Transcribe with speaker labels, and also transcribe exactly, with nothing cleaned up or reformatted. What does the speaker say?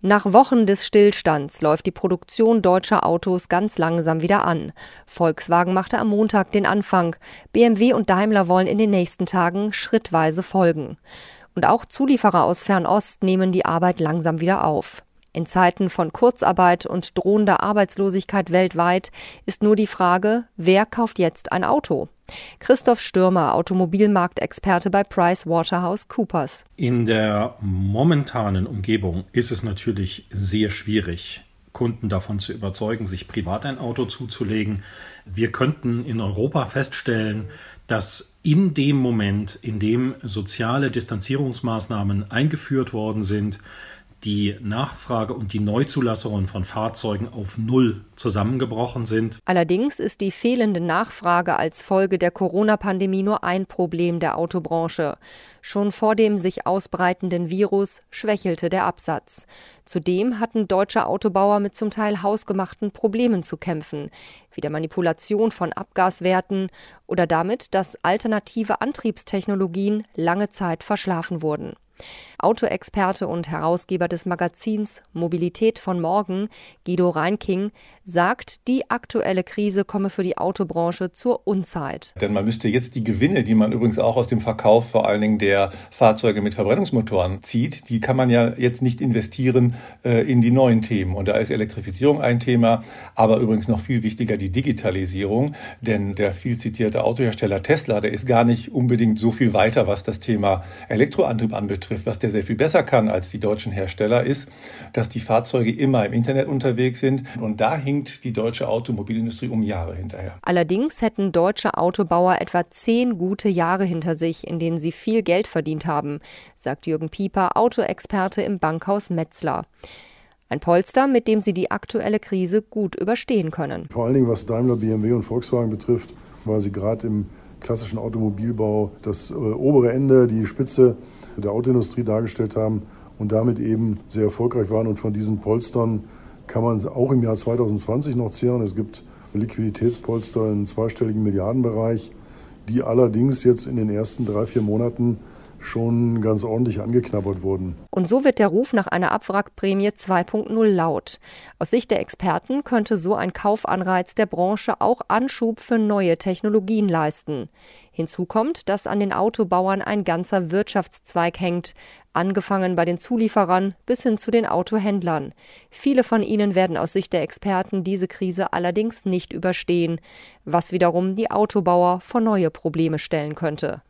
Speaker 1: Nach Wochen des Stillstands läuft die Produktion deutscher Autos ganz langsam wieder an. Volkswagen machte am Montag den Anfang. B M W und Daimler wollen in den nächsten Tagen schrittweise folgen. Und auch Zulieferer aus Fernost nehmen die Arbeit langsam wieder auf. In Zeiten von Kurzarbeit und drohender Arbeitslosigkeit weltweit ist nur die Frage, wer kauft jetzt ein Auto? Christoph Stürmer, Automobilmarktexperte bei PricewaterhouseCoopers.
Speaker 2: In der momentanen Umgebung ist es natürlich sehr schwierig, Kunden davon zu überzeugen, sich privat ein Auto zuzulegen. Wir könnten in Europa feststellen, dass in dem Moment, in dem soziale Distanzierungsmaßnahmen eingeführt worden sind, die Nachfrage und die Neuzulassungen von Fahrzeugen auf Null zusammengebrochen sind.
Speaker 1: Allerdings ist die fehlende Nachfrage als Folge der Corona-Pandemie nur ein Problem der Autobranche. Schon vor dem sich ausbreitenden Virus schwächelte der Absatz. Zudem hatten deutsche Autobauer mit zum Teil hausgemachten Problemen zu kämpfen, wie der Manipulation von Abgaswerten oder damit, dass alternative Antriebstechnologien lange Zeit verschlafen wurden. Autoexperte und Herausgeber des Magazins Mobilität von morgen, Guido Reinking, sagt, die aktuelle Krise komme für die Autobranche zur Unzeit.
Speaker 3: Denn man müsste jetzt die Gewinne, die man übrigens auch aus dem Verkauf vor allen Dingen der Fahrzeuge mit Verbrennungsmotoren zieht, die kann man ja jetzt nicht investieren äh, in die neuen Themen. Und da ist Elektrifizierung ein Thema, aber übrigens noch viel wichtiger die Digitalisierung. Denn der viel zitierte Autohersteller Tesla, der ist gar nicht unbedingt so viel weiter, was das Thema Elektroantrieb anbetrifft. Was der sehr viel besser kann als die deutschen Hersteller ist, dass die Fahrzeuge immer im Internet unterwegs sind. Und da hinkt die deutsche Automobilindustrie um Jahre hinterher.
Speaker 1: Allerdings hätten deutsche Autobauer etwa zehn gute Jahre hinter sich, in denen sie viel Geld verdient haben, sagt Jürgen Pieper, Autoexperte im Bankhaus Metzler. Ein Polster, mit dem sie die aktuelle Krise gut überstehen können.
Speaker 4: Vor allen Dingen, was Daimler, B M W und Volkswagen betrifft, weil sie gerade im klassischen Automobilbau das äh, obere Ende, die Spitze der Autoindustrie dargestellt haben und damit eben sehr erfolgreich waren. Und von diesen Polstern kann man auch im Jahr zwanzig zwanzig noch zehren. Es gibt Liquiditätspolster im zweistelligen Milliardenbereich, die allerdings jetzt in den ersten drei, vier Monaten schon ganz ordentlich angeknabbert wurden.
Speaker 1: Und so wird der Ruf nach einer Abwrackprämie zwei Punkt null laut. Aus Sicht der Experten könnte so ein Kaufanreiz der Branche auch Anschub für neue Technologien leisten. Hinzu kommt, dass an den Autobauern ein ganzer Wirtschaftszweig hängt, angefangen bei den Zulieferern bis hin zu den Autohändlern. Viele von ihnen werden aus Sicht der Experten diese Krise allerdings nicht überstehen, was wiederum die Autobauer vor neue Probleme stellen könnte.